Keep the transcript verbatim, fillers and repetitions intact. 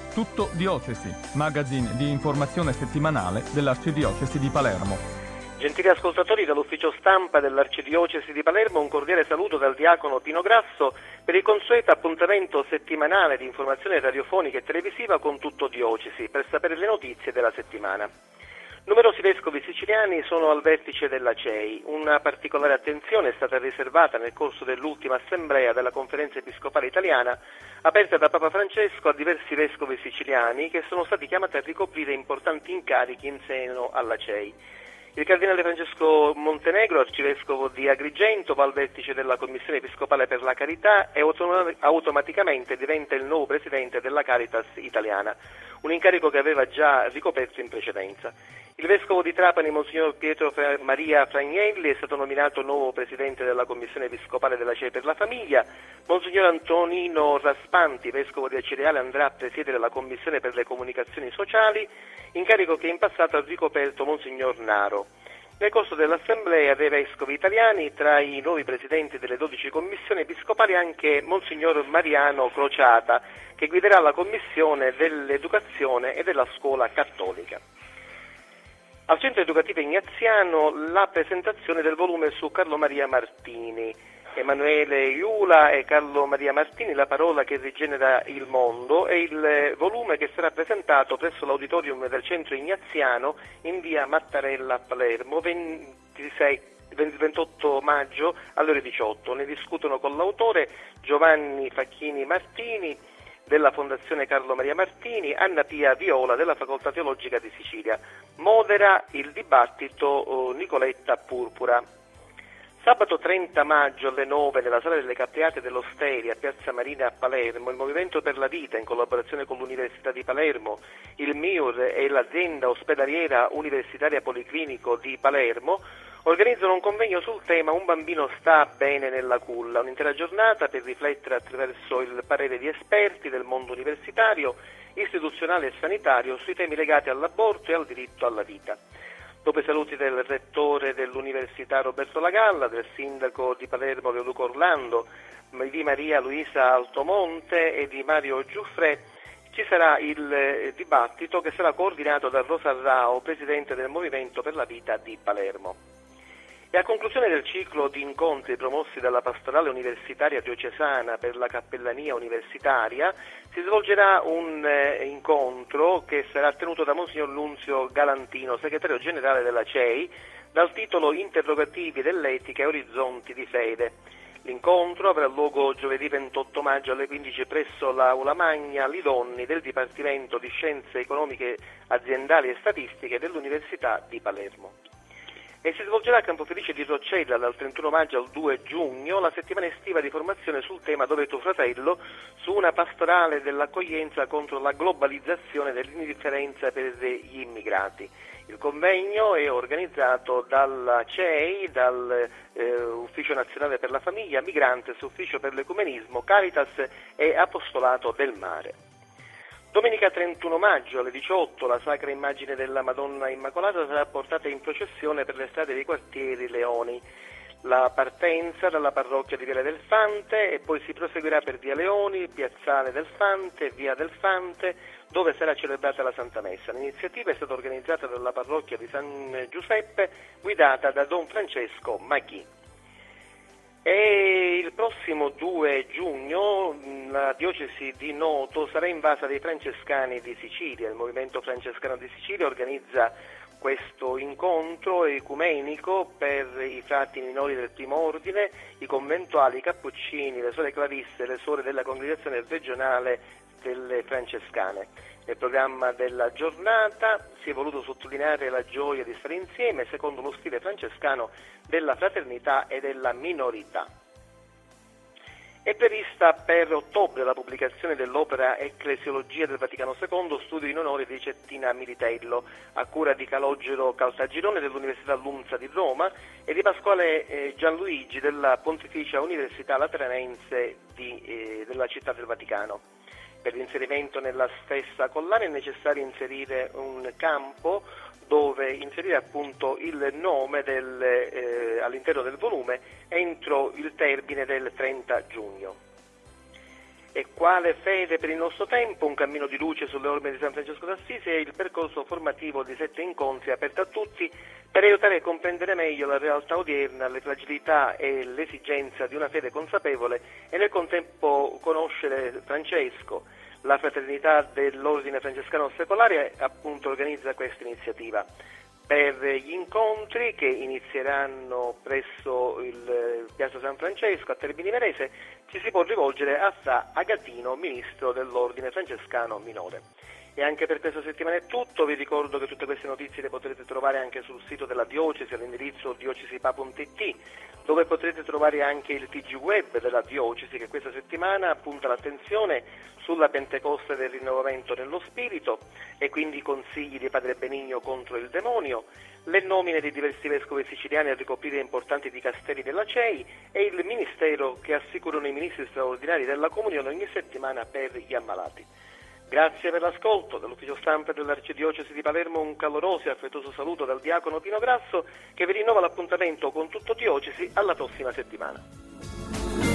Tutto Diocesi, magazine di informazione settimanale dell'Arcidiocesi di Palermo. Gentili ascoltatori, dall'ufficio stampa dell'Arcidiocesi di Palermo un cordiale saluto dal diacono Pino Grasso per il consueto appuntamento settimanale di informazione radiofonica e televisiva con Tutto Diocesi, per sapere le notizie della settimana. Numerosi vescovi siciliani sono al vertice della C E I. Una particolare attenzione è stata riservata nel corso dell'ultima assemblea della Conferenza Episcopale Italiana, aperta da Papa Francesco a diversi vescovi siciliani che sono stati chiamati a ricoprire importanti incarichi in seno alla C E I. Il cardinale Francesco Montenegro, arcivescovo di Agrigento, va al vertice della Commissione Episcopale per la Carità e autom- automaticamente diventa il nuovo presidente della Caritas italiana, un incarico che aveva già ricoperto in precedenza. Il vescovo di Trapani, Monsignor Pietro Maria Fragnelli, è stato nominato nuovo presidente della Commissione Episcopale della C E I per la Famiglia. Monsignor Antonino Raspanti, vescovo di Acireale, andrà a presiedere la Commissione per le Comunicazioni Sociali, incarico che in passato ha ricoperto Monsignor Naro. Nel corso dell'assemblea dei vescovi italiani, tra i nuovi presidenti delle dodici commissioni episcopali anche Monsignor Mariano Crociata, che guiderà la Commissione dell'Educazione e della Scuola Cattolica. Al Centro Educativo Ignaziano la presentazione del volume su Carlo Maria Martini. Emanuele Iula e Carlo Maria Martini, la parola che rigenera il mondo, è il volume che sarà presentato presso l'auditorium del Centro Ignaziano in via Mattarella a Palermo, ventisei, ventotto maggio alle ore diciotto. Ne discutono con l'autore Giovanni Facchini Martini della Fondazione Carlo Maria Martini, Anna Pia Viola della Facoltà Teologica di Sicilia. Modera il dibattito Nicoletta Purpura. Sabato trenta maggio alle nove nella Sala delle Capriate dell'Osteria a Piazza Marina a Palermo, il Movimento per la Vita, in collaborazione con l'Università di Palermo, il M I U R e l'azienda ospedaliera universitaria Policlinico di Palermo, organizzano un convegno sul tema Un bambino sta bene nella culla, un'intera giornata per riflettere attraverso il parere di esperti del mondo universitario, istituzionale e sanitario sui temi legati all'aborto e al diritto alla vita. Dopo i saluti del rettore dell'Università Roberto Lagalla, del sindaco di Palermo Leoluco Orlando, di Maria Luisa Altomonte e di Mario Giuffre, ci sarà il dibattito che sarà coordinato da Rosa Rao, presidente del Movimento per la Vita di Palermo. E a conclusione del ciclo di incontri promossi dalla Pastorale Universitaria Diocesana per la Cappellania Universitaria, si svolgerà un eh, incontro che sarà tenuto da Monsignor Nunzio Galantino, segretario generale della C E I, dal titolo Interrogativi dell'etica e orizzonti di fede. L'incontro avrà luogo giovedì ventotto maggio alle quindici presso l'Aula Magna Lidonni del Dipartimento di Scienze Economiche Aziendali e Statistiche dell'Università di Palermo. E si svolgerà a Campofelice di Roccella dal trentuno maggio al due giugno la settimana estiva di formazione sul tema Dov'è tuo fratello, su una pastorale dell'accoglienza contro la globalizzazione dell'indifferenza per gli immigrati. Il convegno è organizzato dalla C E I, dal eh, Ufficio Nazionale per la Famiglia, Migrantes, Ufficio per l'Ecumenismo, Caritas e Apostolato del Mare. Domenica trentuno maggio alle diciotto la Sacra Immagine della Madonna Immacolata sarà portata in processione per le strade dei quartieri Leoni. La partenza dalla parrocchia di Viale del Fante e poi si proseguirà per Via Leoni, Piazzale del Fante, Via del Fante, dove sarà celebrata la Santa Messa. L'iniziativa è stata organizzata dalla parrocchia di San Giuseppe, guidata da Don Francesco Maghi. E il prossimo due giugno la diocesi di Noto sarà invasa dai francescani di Sicilia. Il Movimento Francescano di Sicilia organizza questo incontro ecumenico per i frati minori del primo ordine, i conventuali, i cappuccini, le suore clarisse e le suore della congregazione regionale delle francescane. Nel programma della giornata si è voluto sottolineare la gioia di stare insieme secondo lo stile francescano della fraternità e della minorità. È prevista per ottobre la pubblicazione dell'opera Ecclesiologia del Vaticano secondo, studio in onore di Cettina Militello, a cura di Calogero Caltagirone dell'Università Lumsa di Roma e di Pasquale eh, Gianluigi della Pontificia Università Lateranense di, eh, della Città del Vaticano. Per l'inserimento nella stessa collana è necessario inserire un campo dove inserire appunto il nome del, eh, all'interno del volume entro il termine del trenta giugno. E quale fede per il nostro tempo, un cammino di luce sulle orme di San Francesco d'Assisi è il percorso formativo di sette incontri aperto a tutti per aiutare a comprendere meglio la realtà odierna, le fragilità e l'esigenza di una fede consapevole e nel contempo conoscere Francesco. La fraternità dell'Ordine Francescano Secolare appunto organizza questa iniziativa. Per gli incontri che inizieranno presso il Piazza San Francesco a Termini Imerese ci si può rivolgere a Fra Agatino, ministro dell'Ordine Francescano Minore. E anche per questa settimana è tutto, vi ricordo che tutte queste notizie le potrete trovare anche sul sito della Diocesi all'indirizzo diocesipa punto it, dove potrete trovare anche il T G web della Diocesi che questa settimana punta l'attenzione sulla Pentecoste del rinnovamento nello spirito e quindi i consigli di Padre Benigno contro il demonio, le nomine di diversi vescovi siciliani a ricoprire importanti dicasteri della C E I e il ministero che assicurano i ministri straordinari della Comunione ogni settimana per gli ammalati. Grazie per l'ascolto. Dall'ufficio stampa dell'Arcidiocesi di Palermo un caloroso e affettuoso saluto dal diacono Pino Grasso che vi rinnova l'appuntamento con tutto Diocesi alla prossima settimana.